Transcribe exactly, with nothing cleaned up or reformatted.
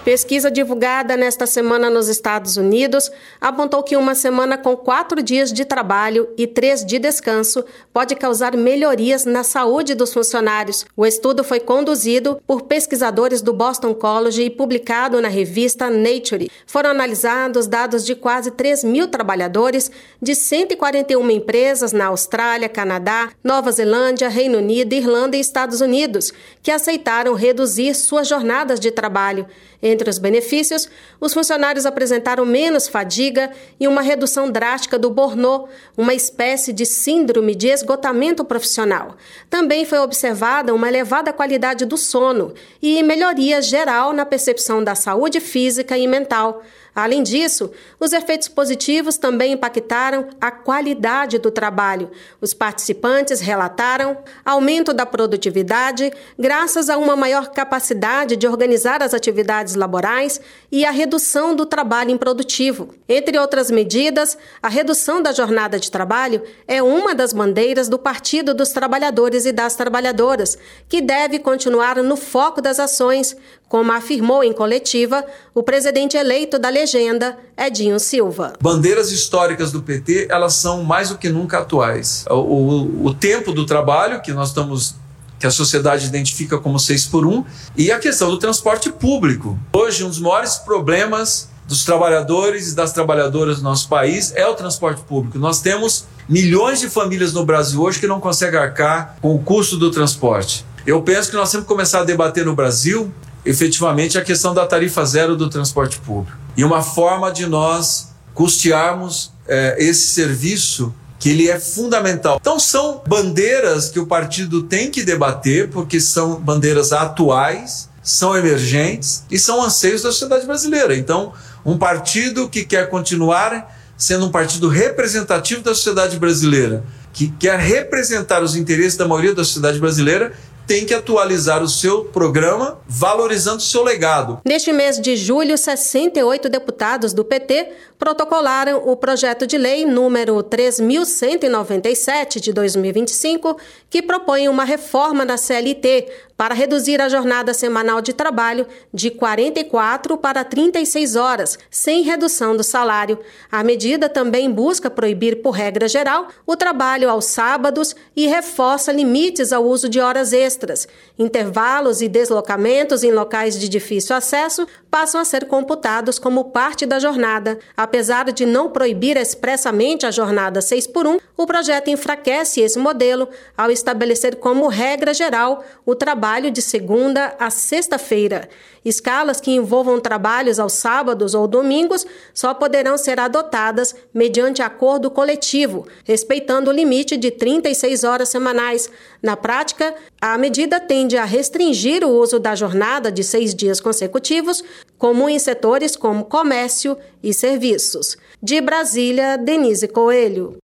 Pesquisa divulgada nesta semana nos Estados Unidos apontou que uma semana com quatro dias de trabalho e três de descanso pode causar melhorias na saúde dos funcionários. O estudo foi conduzido por pesquisadores do Boston College e publicado na revista Nature. Foram analisados dados de quase três mil trabalhadores de cento e quarenta e uma empresas na Austrália, Canadá, Nova Zelândia, Reino Unido, Irlanda e Estados Unidos, que aceitaram reduzir suas jornadas de trabalho. Entre os benefícios, os funcionários apresentaram menos fadiga e uma redução drástica do burnout, uma espécie de síndrome de esgotamento profissional. Também foi observada uma elevada qualidade do sono e melhoria geral na percepção da saúde física e mental. Além disso, os efeitos positivos também impactaram a qualidade do trabalho. Os participantes relataram aumento da produtividade graças a uma maior capacidade de organizar as atividades laborais e a redução do trabalho improdutivo. Entre outras medidas, a redução da jornada de trabalho é uma das bandeiras do Partido dos Trabalhadores e das Trabalhadoras, que deve continuar no foco das ações, como afirmou em coletiva o presidente eleito da legenda, Edinho Silva. Bandeiras históricas do P T, elas são mais do que nunca atuais. O, o, o tempo do trabalho, que nós estamos, que a sociedade identifica como seis por um, e a questão do transporte público. Hoje, um dos maiores problemas dos trabalhadores e das trabalhadoras do nosso país é o transporte público. Nós temos milhões de famílias no Brasil hoje que não conseguem arcar com o custo do transporte. Eu penso que nós temos que começar a debater no Brasil efetivamente a questão da tarifa zero do transporte público. E uma forma de nós custearmos é, esse serviço, que ele é fundamental. Então são bandeiras que o partido tem que debater, porque são bandeiras atuais, são emergentes e são anseios da sociedade brasileira. Então, um partido que quer continuar sendo um partido representativo da sociedade brasileira, que quer representar os interesses da maioria da sociedade brasileira, tem que atualizar o seu programa, valorizando o seu legado. Neste mês de julho, sessenta e oito deputados do P T protocolaram o projeto de lei número três mil cento e noventa e sete de dois mil e vinte e cinco, que propõe uma reforma da C L T para reduzir a jornada semanal de trabalho de quarenta e quatro para trinta e seis horas, sem redução do salário. A medida também busca proibir, por regra geral, o trabalho aos sábados e reforça limites ao uso de horas extras. Intervalos e deslocamentos em locais de difícil acesso passam a ser computados como parte da jornada. Apesar de não proibir expressamente a jornada seis por um, o projeto enfraquece esse modelo ao estabelecer como regra geral o trabalho de segunda a sexta-feira. Escalas que envolvam trabalhos aos sábados ou domingos só poderão ser adotadas mediante acordo coletivo, respeitando o limite de trinta e seis horas semanais. Na prática, a medida tende a restringir o uso da jornada de seis dias consecutivos, comum em setores como comércio e serviços. De Brasília, Denise Coelho.